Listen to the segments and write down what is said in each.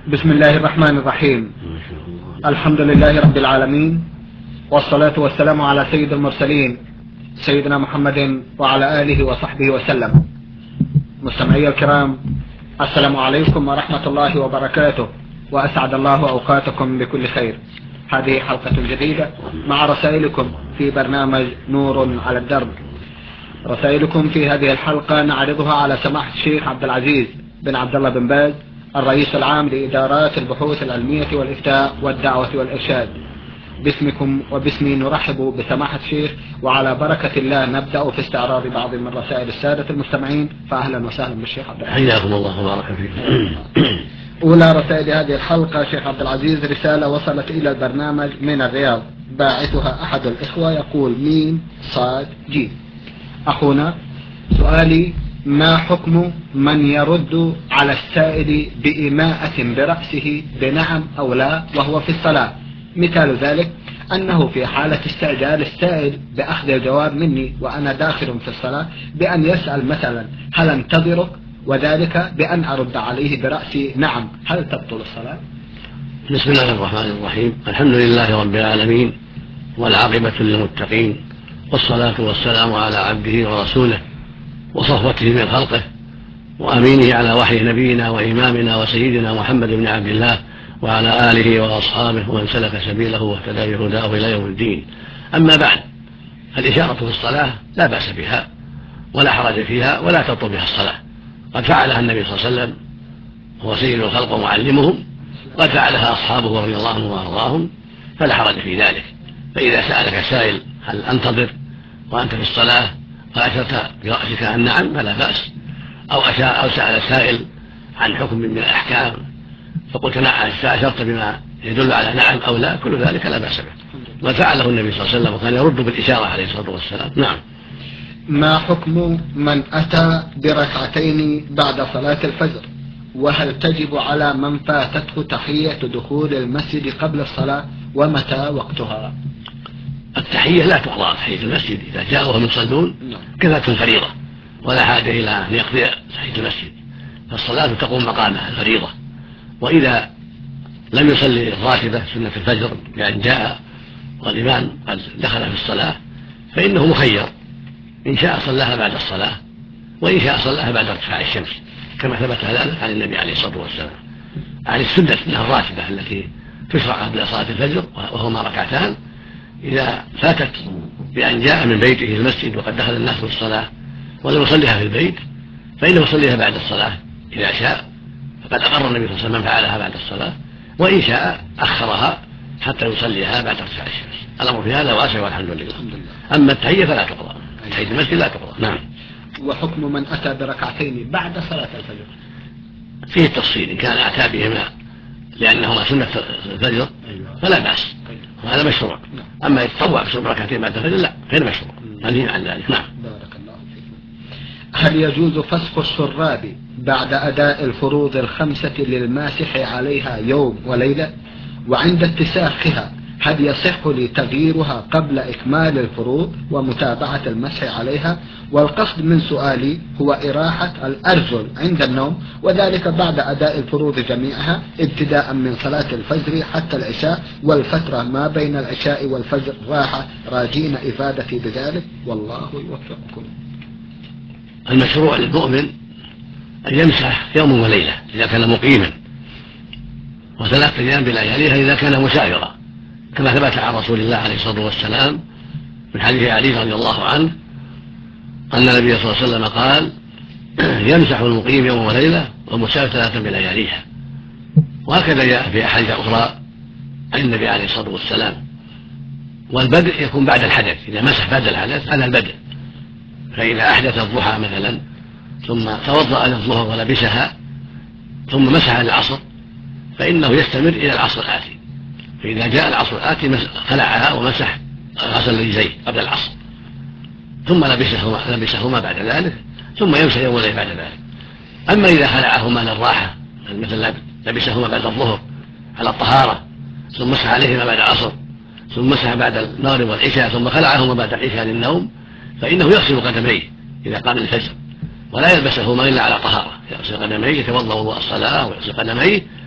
بسم الله الرحمن الرحيم. الحمد لله رب العالمين، والصلاة والسلام على سيد المرسلين سيدنا محمد وعلى آله وصحبه وسلم. مستمعي الكرام، السلام عليكم ورحمة الله وبركاته، وأسعد الله أوقاتكم بكل خير. هذه حلقة جديدة مع رسائلكم في برنامج نور على الدرب. رسائلكم في هذه الحلقة نعرضها على سماحة الشيخ عبد العزيز بن عبد الله بن باز، الرئيس العام لإدارات البحوث العلمية والإفتاء والدعوة والإرشاد. باسمكم وباسمي نرحب بسماحة الشيخ، وعلى بركة الله نبدأ في استعراض بعض من رسائل السادة المستمعين. فأهلا وسهلا بالشيخ عبد العزيز. حياكم الله وبارك فيكم. أولى رسائل هذه الحلقة شيخ عبد العزيز رسالة وصلت إلى البرنامج من الرياض، باعثها أحد الإخوة يقول: ميم صاد جيم. أخونا، سؤالي: ما حكم من يرد على السائل بإيماءة برأسه بنعم أو لا وهو في الصلاة؟ مثال ذلك أنه في حالة استعجال السائل بأخذ الجواب مني وأنا داخل في الصلاة بأن يسأل مثلا: هل انتظرك؟ وذلك بأن أرد عليه برأسي نعم، هل تبطل الصلاة؟ بسم الله الرحمن الرحيم. الحمد لله رب العالمين، والعاقبة للمتقين، والصلاة والسلام على عبده ورسوله وصفوته من خلقه وأمينه على وحي نبينا وإمامنا وسيدنا محمد بن عبد الله وعلى آله وأصحابه ومن سلك سبيله واهتدى بهداه إلى يوم الدين. أما بعد، الإشارة في الصلاة لا بأس بها ولا حرج فيها ولا تبطل بها الصلاة. قد فعلها النبي صلى الله عليه وسلم، هو سيد الخلق ومعلمهم، قد فعلها أصحابه رضي الله عنهم وأرضاهم، فلا حرج في ذلك. فإذا سألك سائل: هل أنتظر وأنت في الصلاة؟ فأشرت برأسك عن نعم فلا بأس، أو سأل سائل عن حكم من الأحكام فقلت نعم، فأشرت بما يدل على نعم أو لا، كل ذلك لا بأس به، وفعله النبي صلى الله عليه وسلم وكان يرد بالإشارة عليه الصلاة والسلام. نعم. ما حكم من أتى بركعتين بعد صلاة الفجر؟ وهل تجب على من فاتته تحية دخول المسجد قبل الصلاة؟ ومتى وقتها؟ التحية لا تقضى، تحية المسجد إذا جاء وهم يصلون كفته الفريضة، ولا حاجة إلى أن يقضي تحية المسجد، فالصلاة تقوم مقامها الفريضة. وإذا لم يصلي الراتبة سنة الفجر بأن جاء والإمام قد دخل في الصلاة فإنه مخير، إن شاء صلاها بعد الصلاة وإن شاء صلاها بعد ارتفاع الشمس، كما ثبت ذلك عن النبي عليه الصلاة والسلام. عن السنة أنها الراتبة التي تشرع قبل صلاة الفجر وهما ركعتان، إذا فاتت بأن جاء من بيته المسجد وقد دخل الناس في الصلاة ولم يصليها في البيت فإنه يصليها بعد الصلاة إذا شاء، فقد أقر النبي صلى الله عليه وسلم من فعلها بعد الصلاة، وإن شاء أخرها حتى يصليها بعد ارتفاع الشمس. الأمر في هذا واسع والحمد لله. أما التحية فلا تقضى، تحية المسجد لا تقضى. نعم. وحكم من أتى بركعتين بعد صلاة الفجر؟ فيه التفصيل، إن كان أتى بهما لأنهما سنة الفجر فلا بأس، وهذا مشروع. أما يتطوع بركعتين بعد الفجر لا، غير مشروع، منهي عن ذلك. نعم. بارك الله فيكم. هل يجوز فسخ الشراب بعد أداء الفروض الخمسة للماسح عليها يوم وليلة؟ وعند اتساخها هل يصح لي تغييرها قبل إكمال الفروض ومتابعة المسح عليها؟ والقصد من سؤالي هو إراحة الأرجل عند النوم، وذلك بعد أداء الفروض جميعها ابتداء من صلاة الفجر حتى العشاء، والفترة ما بين العشاء والفجر راحة، راجين إفادتي بذلك والله يوفقكم. المشروع للمؤمن أن يمسح يوم وليلة إذا كان مقيما، وثلاثة أيام بلياليها إذا كان مسافرا، كما ثبت عن رسول الله عليه الصلاة والسلام من حديث علي رضي الله عنه أن النبي صلى الله عليه وسلم قال: يمسح المقيم يوم وليلة والمسافر ثلاثة بلياليها. وهكذا جاء في أحاديث أخرى عن النبي عليه الصلاة والسلام. والبدء يكون بعد الحدث، إذا مسح بعد الحدث هذا البدء. فإذا أحدث الضحى مثلا ثم توضأ للظهر ولبسها ثم مسح للعصر فإنه يستمر إلى العصر الآتي، فإذا جاء العصر الآتي خلعها ومسح غسل رجليه قبل العصر ثم لبسهما بعد ذلك، ثم يمسح يوم وليلة بعد ذلك. أما إذا خلعهما للراحة مثل لبسهما بعد الظهر على الطهارة ثم مسح عليهما بعد العصر ثم مسح بعد المغرب والعشاء ثم خلعهما بعد العشاء للنوم، فإنه يغسل قدميه إذا قام الفجر ولا يلبسهما إلا على طهارة، يغسل قدميه، يتوضأ وضوء الصلاة ويغسل قدميه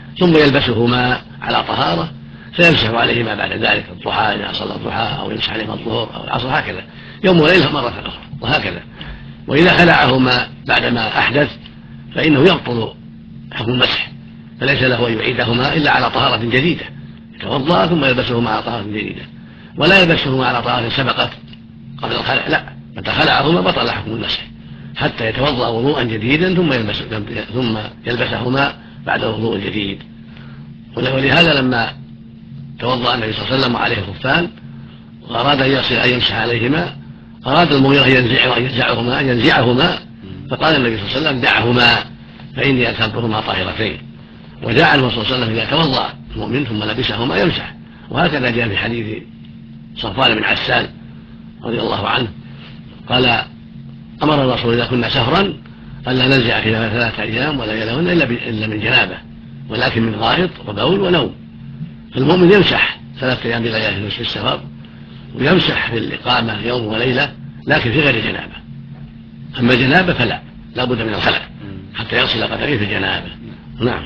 ثم يلبسهما على طهارة فيمسح عليهما بعد ذلك الضحى إذا صلى الضحى، أو يمسح عليهما الظهر أو العصر، هكذا يوم وليلة مرة أخرى وهكذا. وإذا خلعهما بعدما أحدث فإنه يبطل حكم المسح، فليس له أن يعيدهما إلا على طهارة جديدة، يتوضأ ثم يلبسهما على طهارة جديدة، ولا يلبسهما على طهارة سبقت قبل الخلع، لا، متى خلعهما بطل حكم المسح حتى يتوضأ وضوءا جديدا ثم يلبسهما بعد وضوء جديد. ولهذا لما توضأ النبي صلى الله عليه وسلم عليه خفان وأراد أن يمسح عليهما، أراد المغيرة أن ينزعهما، فقال النبي صلى الله عليه وسلم دعهما فإني أكلتهما طاهرتين. وجاء عنه صلى الله عليه وسلم إذا توضأ المؤمن ثم لبسهما يمسح، وهكذا جاء في حديث صفوان بن عسال رضي الله عنه قال أمر الرسول إذا كنا سفرا ألا ننزع في 3 أيام ولا يلون إلا من جنابه، ولكن من غائط وبول ونوم. فالمؤمن يمسح 3 أيام بليالي في السفر، ويمسح في الإقامة يوم وليلة، لكن في غير جنابه. أما جنابه فلا، لا بد من الخلع حتى يغسل قدميه في الجنابه. نعم.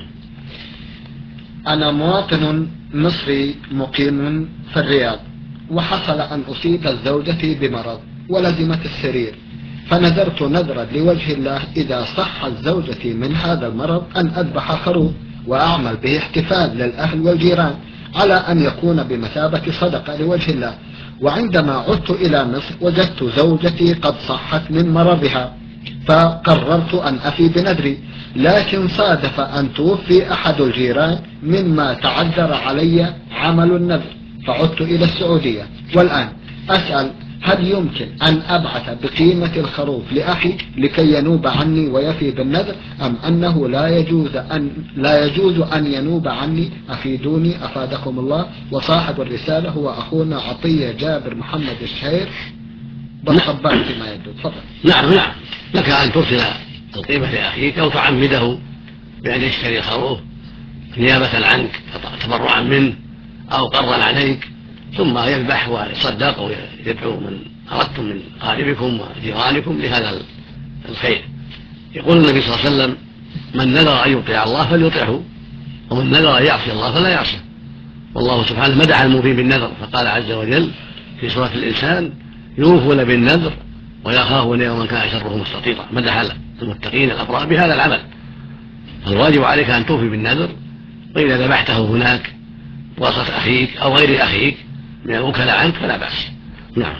أنا مواطن مصري مقيم في الرياض، وحصل أن أصيبت زوجتي بمرض ولزمت السرير، فنذرت نذرا لوجه الله إذا صحت زوجتي من هذا المرض أن أذبح خروف وأعمل به احتفال للأهل والجيران على أن يكون بمثابة صدقة لوجه الله. وعندما عدت إلى مصر وجدت زوجتي قد صحت من مرضها، فقررت أن أفي بنذري، لكن صادف أن توفي أحد الجيران مما تعذر علي عمل النذر، فعدت إلى السعودية. والآن أسأل هل يمكن أن أبعث بقيمة الخروف لأخي لكي ينوب عني ويفي بالنذر، أم أنه لا يجوز أن ينوب عني؟ أفيدوني أفادكم الله. وصاحب الرسالة هو أخونا عطية جابر محمد الشهير بالطباخ فيما يبدو. تفضل. نعم، لك أن ترسل القيمة لأخيك أو تعمده بأن يشتري خروف نيابة عنك تبرعا منه أو قرضا عليك، ثم يذبح ويصدق ويدعو من أردتم من قاربكم وجيرانكم لهذا الخير. يقول النبي صلى الله عليه وسلم من نذر أن يطيع الله فليطعه، ومن نذر أن يعصي الله فلا يعصيه. والله سبحانه مدح الموفين بالنذر فقال عز وجل في سورة الإنسان يوفون بالنذر ويخافون يوما كان شره مستطيرا، مدح المتقين الأبرار بهذا العمل. فالواجب عليك أن توفي بالنذر، وإذا ذبحته هناك وسط أخيك أو غير أخيك من الوكلاء عنك فلا بأس. نعم.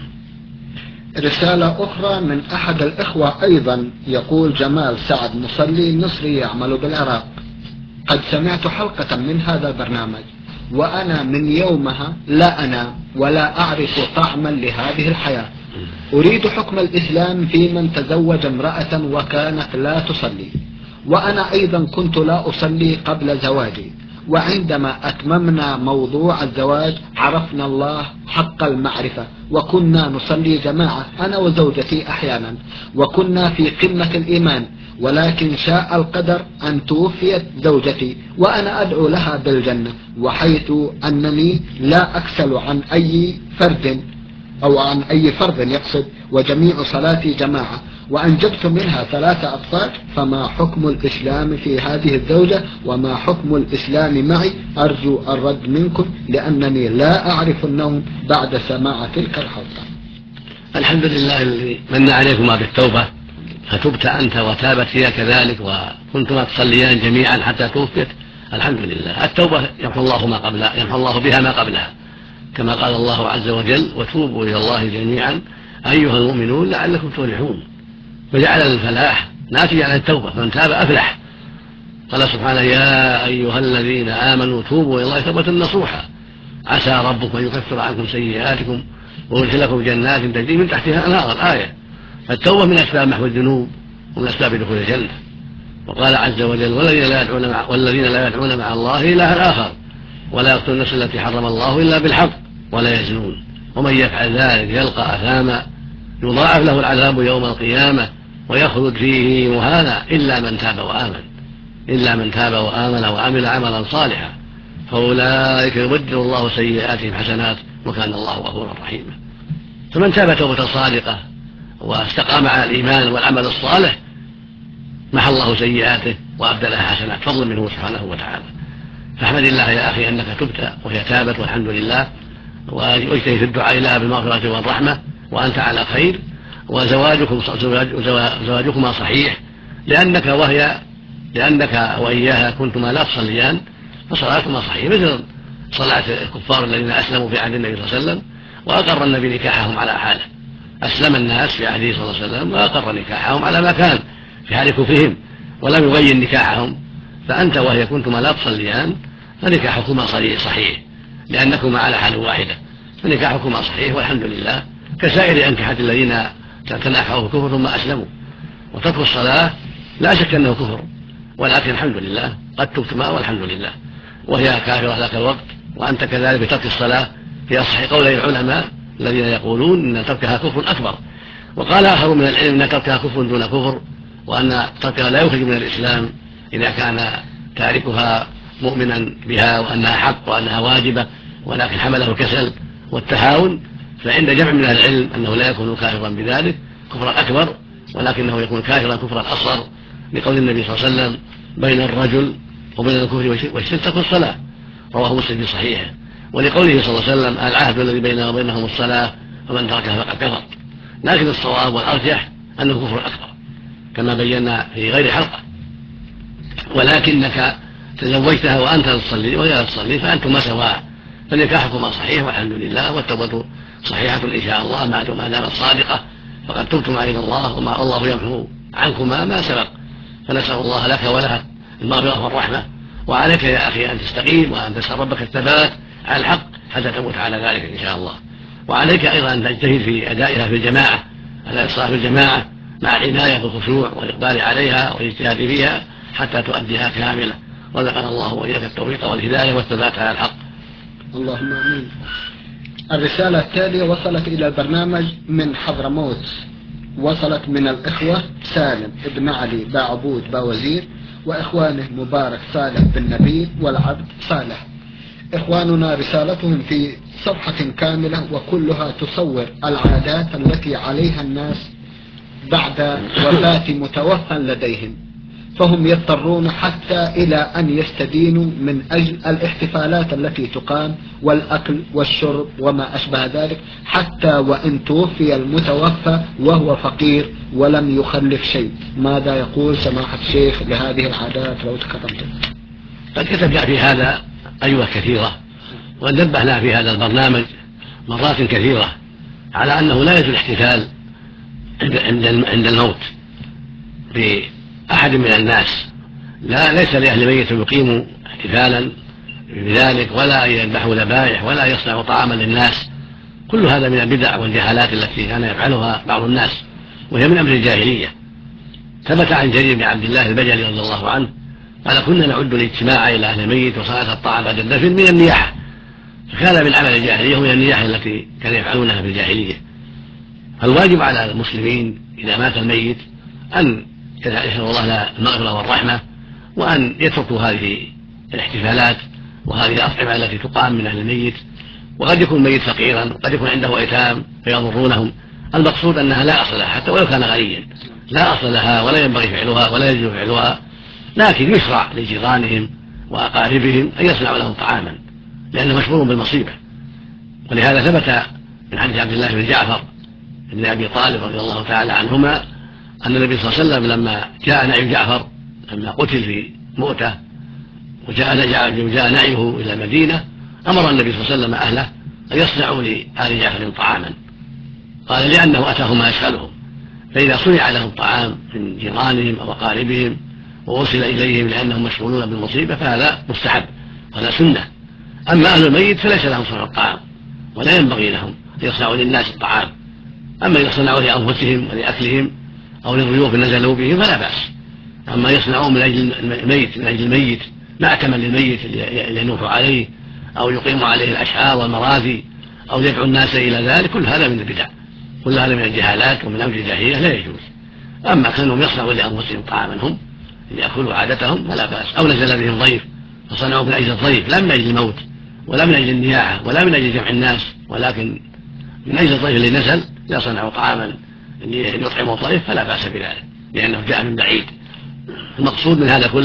رسالة أخرى من أحد الإخوة أيضا يقول جمال سعد مصلي مصري يعمل بالعراق: قد سمعت حلقة من هذا البرنامج وأنا من يومها لا أنام ولا أعرف طعما لهذه الحياة. أريد حكم الإسلام في من تزوج امرأة وكانت لا تصلي، وأنا أيضا كنت لا أصلي قبل زواجي، وعندما أتممنا موضوع الزواج عرفنا الله حق المعرفة، وكنا نصلي جماعة أنا وزوجتي أحيانا، وكنا في قمة الإيمان، ولكن شاء القدر أن توفيت زوجتي وأنا أدعو لها بالجنة، وحيث أنني لا أكسل عن أي فرد أو عن أي فرد يقصد، وجميع صلاتي جماعة، وأنجبت منها 3 أطفال، فما حكم الإسلام في هذه الزوجة وما حكم الإسلام معي؟ أرجو الرد منكم لأنني لا أعرف النوم بعد سماع تلك الحلقة. الحمد لله الذي من عليكما بالتوبة، فتبت أنت وتابت هي كذلك، وكنتما تصليان جميعا حتى توفيت. الحمد لله. التوبة يمحو الله بها ما قبلها، كما قال الله عز وجل وتوبوا إلى الله جميعا أيها المؤمنون لعلكم تفلحون، فجعل الفلاح ناتجا عن التوبة، فمن تاب أفلح. قال سبحانه يا أيها الذين آمنوا توبوا إلى الله توبة نصوحا عسى ربكم أن يكفر عنكم سيئاتكم ويدخلكم جنات تجري من تحتها أنهار. الآية. فالتوبة من أسباب محو الذنوب ومن أسباب دخول الجنة. وقال عز وجل والذين لا يدعون مع الله إلها آخر ولا يقتلون النفس التي حرم الله إلا بالحق ولا يزنون ومن يفعل ذلك يلقى أثاما يضاعف له العذاب يوم القيامة ويخلد فيه مهانا إلا من تاب وآمن وعمل عملا صالحا فأولئك يبدل الله سيئاتهم حسنات وكان الله غفورا رحيما. فمن تاب توبة صادقة واستقام على الإيمان والعمل الصالح محى الله سيئاته وأبدلها حسنات فضلا منه سبحانه وتعالى. فاحمد الله يا أخي أنك تبت وهي تابت والحمد لله، واجتهد في الدعاء لها بالمغفرة والرحمة وأنت على خير، وزواجكما صحيح لأنك وإياها كنتما لا تصليان، فصلاتكما صحيح مثل صلاة الكفار الذين أسلموا في عهد النبي صلى الله عليه وسلم وأقر النبي نكاحهم على حاله. أسلم الناس في عهده صلى الله عليه وسلم وأقر نكاحهم على ما كان في حال كفرهم ولم يبين نكاحهم، فأنت وهي كنتما لا تصليان فنكاحكما صحيح لأنكما على حال واحدة، فنكاحكما صحيح والحمد لله، كسائر أنكحة الذين تناكحوا كفر ثم أسلموا. وترك الصلاة لا شك أنه كفر، ولكن الحمد لله قد تبتما والحمد لله، وهي كافرة ذاك الوقت وأنت كذلك بترك الصلاة في أصح قولي العلماء الذين يقولون أن تركها كفر أكبر. وقال آخر من العلم أن تركها كفر دون كفر، وأن تركها لا يخرج من الإسلام إذا كان تاركها مؤمنا بها وأنها حق وأنها واجبة، ولكن حمله الكسل والتهاون، فعند جمع من العلم أنه لا يكون كافرا بذلك كفرا أكبر، ولكنه يكون كافرا كفرا أصغر، لقول النبي صلى الله عليه وسلم بين الرجل وبين الكفر والشرك ترك الصلاة، رواه مسلم في صحيحه، ولقوله صلى الله عليه وسلم العهد الذي بيننا وبينهم الصلاة فمن تركها فقد كفر. لكن الصواب والأرجح أنه كفر أكبر كما بينا في غير حلقة، ولكنك تزوجتها وأنت تصلي وهي لا تصلي فأنتما سواء، فنكاحكما صحيح والحمد لله، والتوبة صحيحة إن شاء الله ما دامت صادقة، فقد تبتما إلى الله وما الله يمحو عنكما ما سبق، فنسأل الله لك ولها المغفرة والرحمة. وعليك يا أخي أن تستقيم وأن تسأل ربك الثبات على الحق حتى تموت على ذلك إن شاء الله. وعليك أيضا أن تجتهد في أدائها في الجماعة على الصلاة في الجماعة مع العناية بالخشوع والإقبال عليها والاجتهاد فيها حتى تؤديها كاملة، ورزقنا الله وإياك التوفيق والهداية والثبات على الحق. اللهم آمين. الرسالة التالية وصلت إلى البرنامج من حضرموت، وصلت من الإخوة سالم ابن علي باعبود باوزير وإخوانه مبارك صالح بن نبيل والعبد صالح. إخواننا رسالتهم في صفحة كاملة وكلها تصور العادات التي عليها الناس بعد وفاة متوفى لديهم، فهم يضطرون حتى إلى أن يستدينوا من أجل الاحتفالات التي تقام والأكل والشرب وما أشبه ذلك، حتى وإن توفي المتوفى وهو فقير ولم يخلف شيء. ماذا يقول سماحة الشيخ لهذه العادات لو تكرمتم؟ قد كتبنا في هذا أيوة كثيرة، ونبهنا في هذا البرنامج مرات كثيرة على أنه لا يجوز الاحتفال عند الموت بأحد من الناس، ليس لأهل ميت يقيموا احتفالا بذلك ولا يذبحوا ذبائح ولا يصنعوا طعاما للناس، كل هذا من البدع والجهالات التي كان يفعلها بعض الناس وهي من أمر الجاهلية. ثبت عن جرير بن عبد الله البجلي رضي الله عنه قال كنا نعد الاجتماع إلى أهل الميت وصلاة الطعام بعد الدفن من النياحة، فكان من عمل الجاهلية ومن النياحة التي كانوا يفعلونها في الجاهلية. فالواجب على المسلمين إذا مات الميت أن يسأل الله المغفرة والرحمة، وأن يتركوا هذه الاحتفالات وهذه الأطعمة التي تقام من أهل الميت. وقد يكون الميت فقيرا وقد يكون عنده أيتام فيضرونهم، المقصود أنها لا أصل لها حتى ولو كان غنيا، لا أصل لها ولا ينبغي فعلها ولا يجوز فعلها، لكن يشرع لجيرانهم وأقاربهم أن يصنعوا لهم طعاما لأنه مشغول بالمصيبة. ولهذا ثبت من حديث عبد الله بن جعفر بن أبي طالب رضي الله تعالى عنهما أن النبي صلى الله عليه وسلم لما جاء نعي جعفر لما قتل في مؤتة وجاء نعيه إلى المدينة، أمر النبي صلى الله عليه وسلم أهله أن يصنعوا لآل جعفر طعاما، قال لأنه أتاهم ما يسألهم، فإذا صنع لهم طعام من جيرانهم أو أقاربهم ووصل إليهم لأنهم مشغولون بالمصيبة فهذا مستحب وهذا سنة. أما أهل الميت فليس لهم صنع الطعام ولا ينبغي لهم أن يصنعوا للناس الطعام، أما يصنعوا لأنفسهم ولأكلهم أو للضيوف نزلوا بهم فلا بأس. أما يصنعوا من أجل الميت معتما للميت لينوحوا عليه أو يقيموا عليه الأشعار والمراثي أو يدعو الناس إلى ذلك، كل هذا من البدع، كل هذا من الجهالات ومن أمر الجاهلية لا يجوز. أما كانوا يصنعوا لأنفسهم طعاما هم ليأكلوا عادتهم فلا بأس، أو نزل بهم ضيف فصنعوا من أجل الضيف لا من أجل الموت ولا من أجل النياحة ولا من أجل جمع الناس، ولكن من أجل الضيف اللي نزل إذا صنعوا طعاما يطعموا الضيف فلا بأس بذلك لأنه جاء من بعيد. المقصود من هذا كله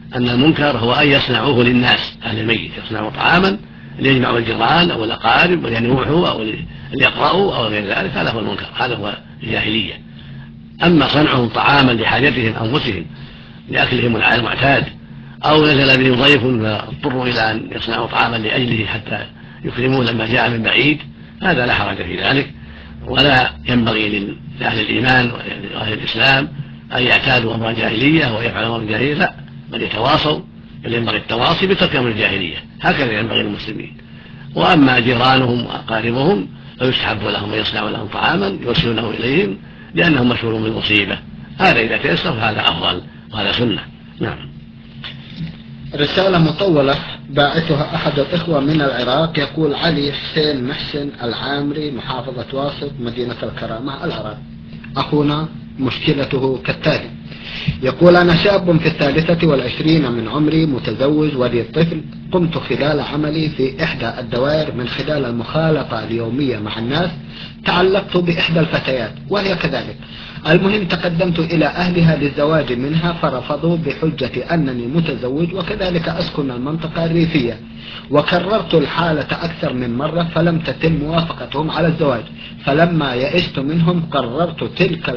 أن المنكر هو أن يصنعوه للناس أهل الميت، يصنعوا طعاما ليجمعوا الجيران أو الأقارب ولينوحوا أو ليقرأوا أو غير ذلك، هذا هو المنكر، هذا هو الجاهلية. أما صنعهم طعاما لحاجتهم أنفسهم لأكلهم المعتاد، أو نزل بهم ضيف فاضطروا إلى أن يصنعوا طعاما لأجله حتى يكرموه لما جاء من بعيد، هذا لا حرج في ذلك، ولا ينبغي لأهل الإيمان وأهل الإسلام أن يعتادوا أمر الجاهلية ويفعلوا أمر الجاهلية، لا، بل يتواصوا، بل ينبغي التواصي بترك أمر الجاهلية، هكذا ينبغي للمسلمين. وأما جيرانهم وأقاربهم فيستحب لهم أن يصنعوا لهم طعاما يوصلونه إليهم لأنهم مشهورون بالمصيبة، هذا إذا تيسر فهذا أفضل وهذا سنة. نعم. رسالة مطولة باعثها أحد الإخوة من العراق، يقول: علي حسين محسن العامري، محافظة واسط، مدينة الكرامة، العراق. أخونا مشكلته كالتالي: يقول: أنا شاب في 23 من عمري، متزوج ولي طفل. قمت خلال عملي في إحدى الدوائر من خلال المخالطة اليومية مع الناس تعلقت بإحدى الفتيات وهي كذلك. المهم تقدمت إلى أهلها للزواج منها فرفضوا بحجة أنني متزوج وكذلك أسكن المنطقة الريفية، وكررت الحالة أكثر من مرة فلم تتم موافقتهم على الزواج. فلما يئست منهم قررت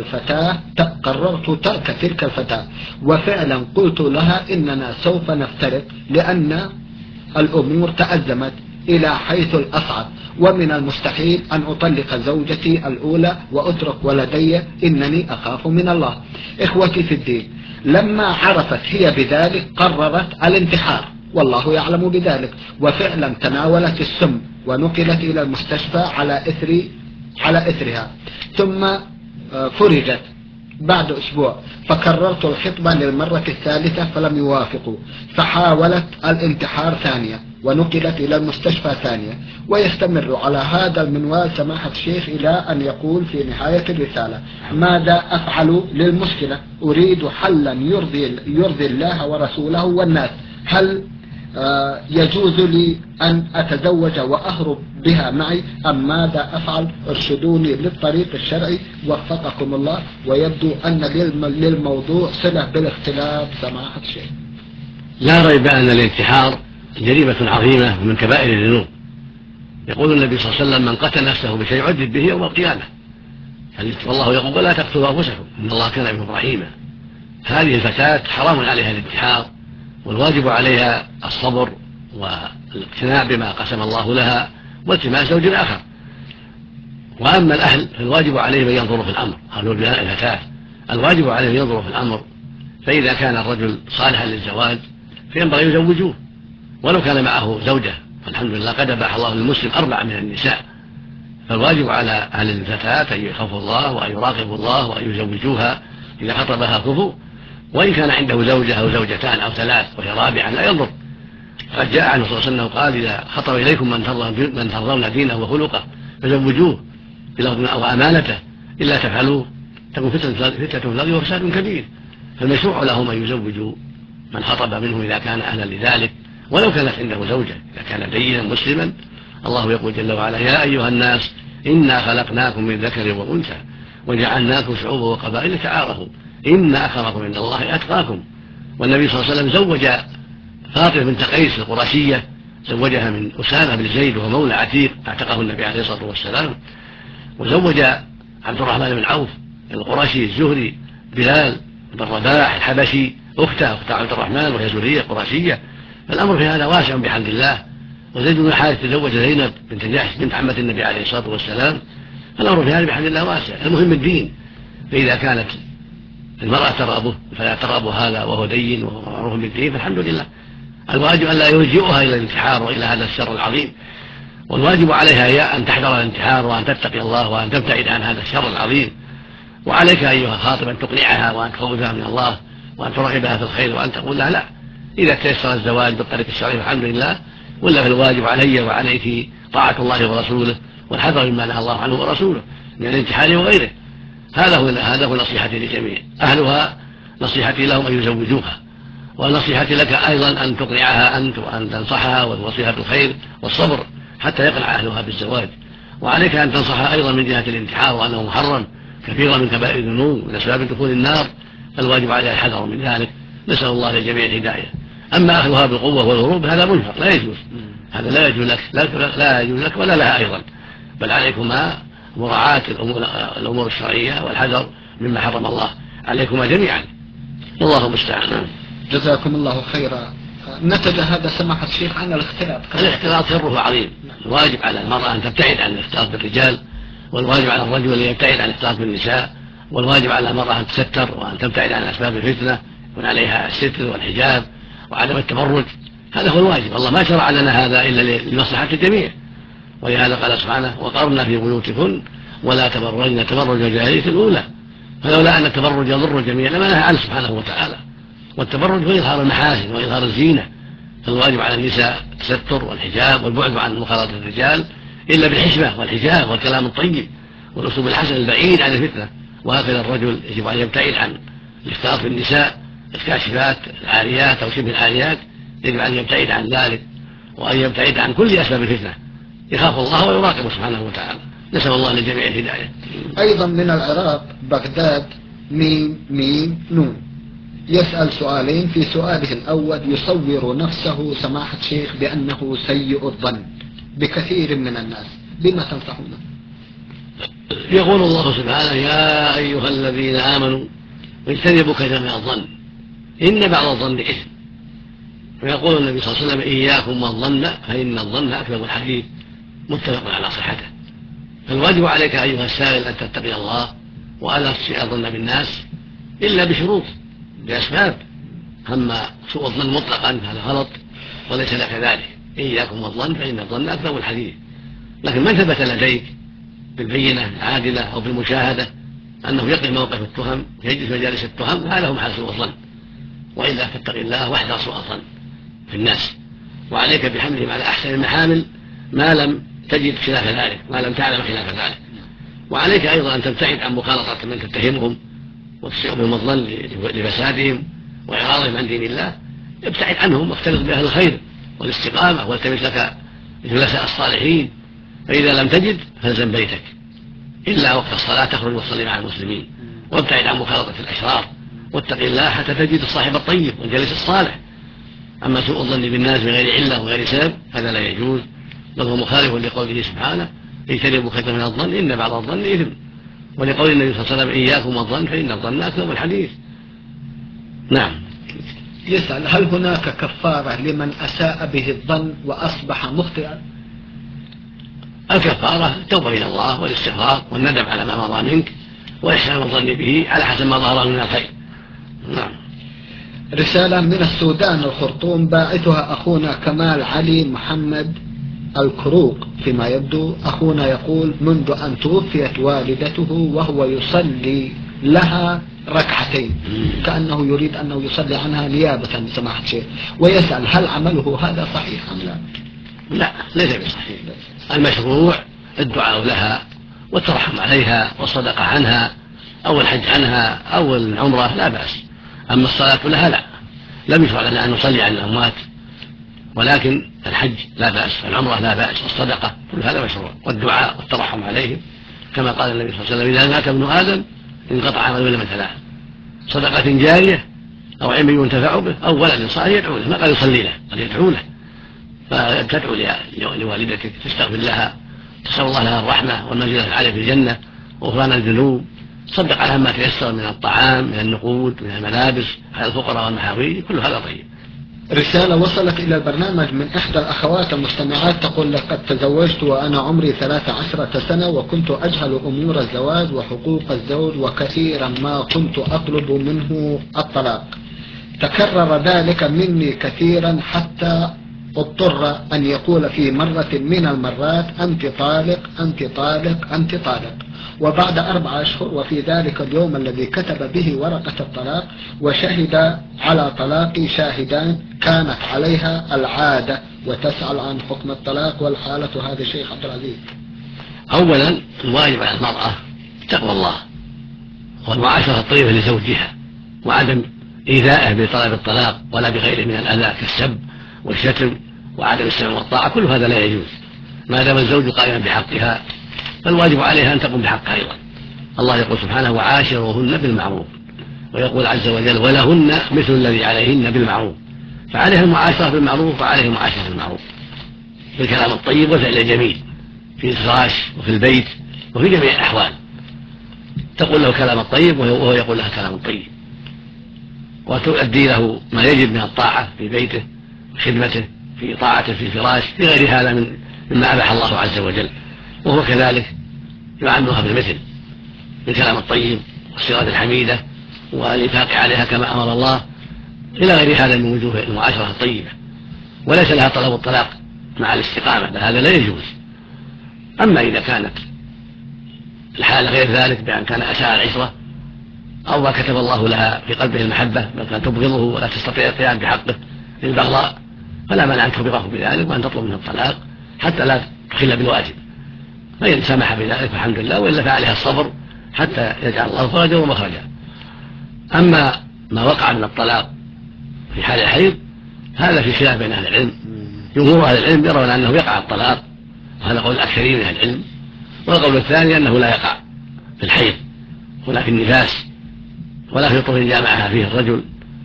ترك تلك الفتاة، وفعلا قلت لها إننا سوف نفترق لأن الأمور تأزمت إلى حيث الأصعب، ومن المستحيل أن أطلق زوجتي الأولى وأترك ولدي، إنني أخاف من الله. إخوتي في الدين، لما عرفت هي بذلك قررت الانتحار والله يعلم بذلك، وفعلا تناولت السم ونقلت إلى المستشفى على إثرها، ثم فرجت بعد أسبوع. فكررت الخطبة للمرة الثالثة فلم يوافقوا، فحاولت الانتحار ثانية ونقلت إلى المستشفى ثانية، ويستمر على هذا المنوال سماحة الشيخ إلى أن يقول في نهاية الرسالة: ماذا أفعل للمشكلة؟ أريد حلا يرضي الله ورسوله والناس. هل يجوز لي أن أتزوج وأهرب بها معي أم ماذا أفعل؟ ارشدوني للطريق الشرعي وفقكم الله. ويبدو أن للموضوع صلة بالاختلاف سماحة الشيخ. لا ريب أن الانتحار جريمة عظيمة من كبائر الذنوب. يقول النبي صلى الله عليه وسلم: من قتل نفسه بشيء يعذب به يوم القيامة. والله يقول: ولا تقتلوا أنفسكم إن الله كان بكم رحيما. هذه الفتاة حرام عليها الانتحار، والواجب عليها الصبر والاقتناع بما قسم الله لها والتماس زوج آخر. وأما الأهل فالواجب عليهم أن ينظروا في الأمر، أهل الفتاة الواجب عليهم أن ينظروا في الأمر، فإذا كان الرجل صالحا للزواج فينبغي يزوجوه ولو كان معه زوجة، فالحمد لله قد أباح الله للمسلم 4 من النساء. فالواجب على أهل الفتاة أن يخافوا الله وأن يراقبوا الله وأن يزوجوها إذا خطبها كفوا، وإن كان عنده زوجة أو زوجتان أو 3 وهي رابعة لا يضر. قد جاء عنه صلى الله عليه وسلم قال: إذا خطب إليكم من ترضون دينه وخلقه فزوجوه أو أمانته، إلا تفعلوا تكون فتنة في الأرض وفساد كبير. فالمشروع لهم أن يزوجوا من خطب منهم إذا كان أهلا لذلك، ولو كانت عنده زوجة، إذا كان دينا مسلما. الله يقول جل وعلا: يا أيها الناس إنا خلقناكم من ذكر وأنثى وجعلناكم شعوبا وقبائل تعارفوا إن أكرمكم عند الله أتقاكم. والنبي صلى الله عليه وسلم زوج فاطمة بنت قيس القرشية، زوجها من أسامة بن زيد وهو مولى عتيق اعتقه النبي عليه الصلاة والسلام. وزوج عبد الرحمن بن عوف القرشي الزهري بلال بن رباح الحبشي أخت عبد الرحمن وهي زهرية قرشية. فالأمر في هذا واسع بحمد الله. وزيد بن الحارث تزوج زينب بنت جحش بنت عمة النبي عليه الصلاة والسلام. الأمر في هذا بحمد الله واسع. المهم الدين، فإذا كانت المرأة ترغبه فلا ترغب هذا وهو دين ومعروف بالدين فالحمد لله. الواجب أن لا يلجئها إلى الانتحار وإلى هذا الشر العظيم، والواجب عليها هي أن تحذر الانتحار وأن تتقي الله وأن تبتعد عن هذا الشر العظيم. وعليك أيها الخاطب أن تقنعها وأن تخوفها من الله وأن ترغبها في الخير وأن تقول لها لا، إذا تيسر الزواج بالطريق الشرعي فالحمد لله، ولا فالواجب علي وعليك طاعة الله ورسوله والحذر مما نهى الله عنه ورسوله من الانتحار وغيره. هذا هو نصيحتي للجميع. أهلها نصيحتي لهم أن يزوجوها، ونصيحتي لك أيضا أن تقنعها أنت وأن تنصحها، والوصيحة الخير والصبر حتى يقنع أهلها بالزواج. وعليك أن تنصحها أيضا من جهة الانتحار وأنه محرم كثيرا من كبائر الذنوب من أسباب دخول النار، فالواجب عليها الحذر من ذلك نسأل الله للجميع الهداية. أما أخذها بالقوة والهروب هذا منكر لا يجوز، هذا لا يجوز لك، لا يجوز لك ولا لها أيضا، بل عليكما مراعاة الأمور الشرعية والحذر مما حرم الله عليكما جميعا، والله المستعان. جزاكم الله خيرا. نتج هذا سماحة الشيخ عن الاختلاط. الاختلاط شره عظيم، الواجب على المرأة أن تبتعد عن الاختلاط بالرجال، والواجب على الرجل أن يبتعد عن الاختلاط بالنساء، والواجب على المرأة أن تستر وأن تبتعد عن أسباب الفتنة، يكون عليها الستر والحجاب وعدم التبرج، هذا هو الواجب. الله ما شرع لنا هذا إلا لمصلحة الجميع، ولهذا قال سبحانه: وقرنا في بيوتكن ولا تبرجن تبرج الجاهلية الأولى. فلولا أن التبرج يضر الجميع لما نهى عنه سبحانه وتعالى، والتبرج هو إظهار المحاسن وإظهار الزينة، فالواجب على النساء التستر والحجاب والبعد عن مخالطة الرجال إلا بالحشمة والحجاب والكلام الطيب والأسلوب الحسن البعيد عن الفتنة. وهكذا الرجل يجب أن يبتعد عن الاختلاط بالنساء الكاشفات العاريات أو شبه العاريات، يجب أن يبتعد عن ذلك، وأن يبتعد عن كل أسباب الفتنة، يخاف الله ويراقب سبحانه وتعالى. نسأل الله للجميع الهداية. أيضا من العراق بغداد ميم نون يسأل سؤالين. في سؤاله الأول يصور نفسه سماحة الشيخ بأنه سيء الظن بكثير من الناس، بما تنصحونه؟ يقول الله سبحانه: يا أيها الذين آمنوا اجتنبوا كثيرا من الظن إن بعض الظن إثم. ويقول النبي صلى الله عليه وسلم: إياكم والظن فإن الظن أكذب الحديث، متفق على صحته. فالواجب عليك أيها السائل أن تتقي الله وألا تسيء الظن بالناس إلا بشروط، بأسباب. أما سوء الظن مطلقا هذا غلط وليس لك ذلك. إياكم والظن فإن الظن أكذب الحديث. لكن من ثبت لديك بالبينة العادلة أو بالمشاهدة أنه يقف موقف التهم يجلس مجالس التهم، هذا هو محل سوء الظن. وإلا فاتق الله واحذر سوء الظن في الناس، وعليك بحملهم على أحسن المحامل ما لم تجد خلاف ذلك، ما لم تعلم خلاف ذلك. وعليك أيضا أن تبتعد عن مخالطة من تتهمهم وتسيء بهم الظن لفسادهم وإعراضهم عن دين الله. ابتعد عنهم واختلط بأهل الخير والاستقامة، والتمس لك جلساء الصالحين. فإذا لم تجد فالزم بيتك إلا وقت الصلاة تخرج وتصلي مع المسلمين، وابتعد عن مخالطة الأشرار، واتق الله حتى تجد الصاحب الطيب والجليس الصالح. أما سوء الظن بالناس بغير علة وغير سبب هذا لا يجوز، بل هو مخالف لقوله سبحانه: اجتنبوا كثيرا من الظن إن بعض الظن إثم، ولقول النبي صلى الله عليه وسلم: إياكم والظن فإن الظن أكذب الحديث. نعم. يسأل: هل هناك كفارة لمن أساء به الظن وأصبح مخطئا؟ الكفارة التوبة إلى الله والاستغفار والندم على ما مضى منك وإحسان الظن به على حسب ما ظهر من الخير. نعم. رسالة من السودان الخرطوم باعثها أخونا كمال علي محمد الكروق. فيما يبدو أخونا يقول: منذ أن توفيت والدته وهو يصلي لها ركعتين، كأنه يريد أنه يصلي عنها نيابة سماحة الشيخ، ويسأل: هل عمله هذا صحيح أم لا؟ لا، ليس بصحيح. المشروع الدعاء لها والترحم عليها والصدقة عنها أو الحج عنها أو العمرة لا بأس. أما الصلاة لها لا، لم يشرع لنا أن نصلي على الأموات، ولكن الحج لا بأس، العمرة لا بأس، الصدقة كل هذا مشروع، والدعاء والترحم عليهم كما قال النبي صلى الله عليه وسلم: إذا مات ابن آدم انقطع عمله إلا من ثلاث: صدقة جارية أو علم ينتفع به أو ولد صالح يدعو له. ما قال يصلي له، قال يدعو له. فتدعو لوالدتك، تستغفر لها، تسأل الله لها الرحمة والمنزلة العالية في الجنة وغفران الذنوب، صدق عليها ما تيسر من الطعام من النقود من الملابس على الفقراء والمحاويج، كل هذا طيب. رسالة وصلت إلى البرنامج من إحدى الأخوات المستمعات تقول: لقد تزوجت وأنا عمري 13 سنة، وكنت أجهل أمور الزواج وحقوق الزوج، وكثيرا ما كنت أطلب منه الطلاق. تكرر ذلك مني كثيرا حتى اضطر أن يقول في مرة من المرات: أنت طالق أنت طالق أنت طالق. وبعد 4 أشهر وفي ذلك اليوم الذي كتب به ورقة الطلاق وشهد على طلاقي شاهدان كانت عليها العادة وتسأل عن حكم الطلاق والحالة هذا. شيخ عبد العزيز، أولا الواجب على المرأة تقوى الله والمعاشرة الطيبة لزوجها، وعدم إيذائه بطلب الطلاق ولا بغيره من الأذى كالسب والشتم وعدم السمع والطاعة، كل هذا لا يجوز ما دام الزوج قائما بحقها، فالواجب عليها أن تقوم بحقها أيضا. الله يقول سبحانه: وعاشروهن بالمعروف. ويقول عز وجل ولهن مثل الذي عليهن بالمعروف، فعليها المعاشرة بالمعروف وعليه المعاشرة بالمعروف بالكلام الطيب والفعل الجميل في الفراش وفي البيت وفي جميع الأحوال، تقول له كلام الطيب وهو يقول لها كلام طيب، وتؤدي له ما يجب من الطاعة في بيته خدمته في طاعته في الفراش في غير هذا مما أباح الله عز وجل، وهو كذلك يعاملها بالمثل بالكلام الطيب والصيغة الحميدة والإنفاق عليها كما أمر الله إلى غير هذا من وجوه المعاشرة الطيبة. وليس لها طلب الطلاق مع الاستقامة، بل هذا لا يجوز. أما إذا كانت الحالة غير ذلك بأن كان أساء العشرة أو ما كتب الله لها في قلبه المحبة بل كان تبغضه ولا تستطيع القيام بحقه للبغضاء، فلا مانع أن تخبره بذلك وأن تطلب منه الطلاق حتى لا تخل بالواجب، فإن سمح بذلك فالحمد لله، وإلا فعليها الصبر حتى يجعل الله فرجا ومخرجا. أما ما وقع من الطلاق في حال الحيض هذا في خلاف بين أهل العلم. جمهور أهل العلم يرون أنه يقع الطلاق، وهذا قول الأكثرين من أهل العلم، والقول الثاني أنه لا يقع في الحيض ولا في النفاس ولا في طهر جامعها فيه الرجل،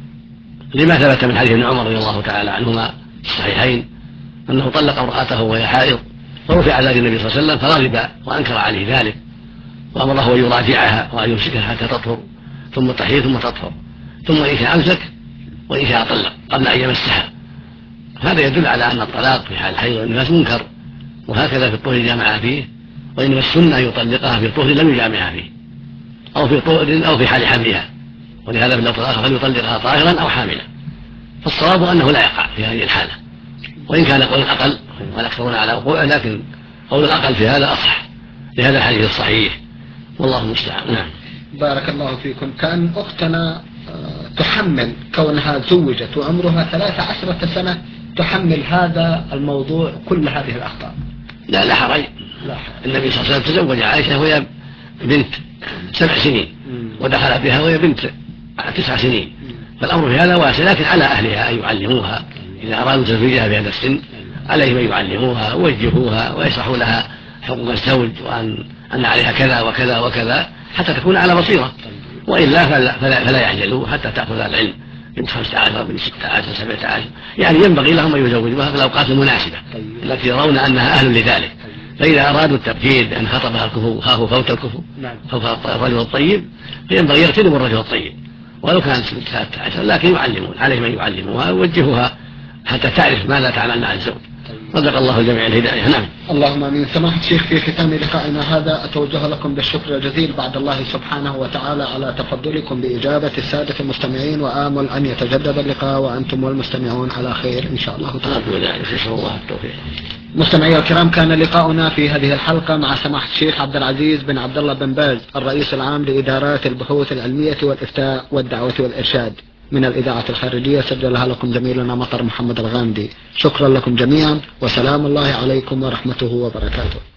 لما ثبت من حديث ابن عمر رضي الله تعالى عنهما في الصحيحين أنه طلق امرأته وهي حائض، فرفع ذلك النبي صلى الله عليه وسلم فغضب وأنكر عليه ذلك وأمره أن يراجعها وأن يمسكها حتى تطهر ثم تحيض ثم تطهر، ثم إن شاء أمسك وإن شاء طلق قبل أن يمسها. هذا يدل على أن الطلاق في حال الحيض والنفاس منكر، وهكذا في الطهر جامعها فيه، وإنما السنة يطلقها في طهر لم يجامعها فيه أو في طهر أو في حال حملها، ولهذا في اللفظ الآخر فليطلقها طاهرا أو حاملا. فالصواب أنه لا يقع في هذه الحالة، وإن كان قول الأقل والأكثرون على وقوعه، لكن قول الأقل في هذا أصح لهذا الحديث الصحيح، والله المستعان. نعم. بارك الله فيكم. كان أختنا تحمل كونها زوجت وعمرها 13 سنة تحمل هذا الموضوع كل هذه الأخطاء. لا حرج. النبي صلى الله عليه وسلم تزوج عائشة وهي بنت 7 سنين ودخل بها وهي بنت 9 سنين، فالأمر في هذا واسع، لكن على أهلها أن يعلموها إذا أرادوا تزويجها بهذا السن، عليهم أن يعلموها ويوجهوها ويشرحوا لها حقوق الزوج وأن عليها كذا وكذا وكذا حتى تكون على بصيرة، وإلا فلا يعجلوا حتى تأخذ العلم بنت 15 بنت 16 17، يعني ينبغي لهم أن يزوجوها في الأوقات المناسبة التي يرون أنها أهل لذلك. فإذا أرادوا التبكير بأن خطبها الكفو خافوا فوت الكفو خوف الرجل الطيب، فينبغي يغتنموا الرجل الطيب ولو كانت 13، لكن يعلمون عليهم أن يعلموها ويوجهوها حتى تعرف ماذا تعمل مع الزوج. رزق الله الجميع الهداية. نعم. اللهم امين. سماحة الشيخ، في ختام لقائنا هذا اتوجه لكم بالشكر الجزيل بعد الله سبحانه وتعالى على تفضلكم باجابة السادة المستمعين، وامل ان يتجدد اللقاء وانتم والمستمعون على خير ان شاء الله تعالى. مستمعي الكرام، كان لقاؤنا في هذه الحلقة مع سماحة الشيخ عبد العزيز بن عبد الله بن باز، الرئيس العام لإدارات البحوث العلمية والإفتاء والدعوة والإرشاد من الإذاعة الخارجية، سجلها لكم زميلنا مطر محمد الغامدي. شكرا لكم جميعا، وسلام الله عليكم ورحمته وبركاته.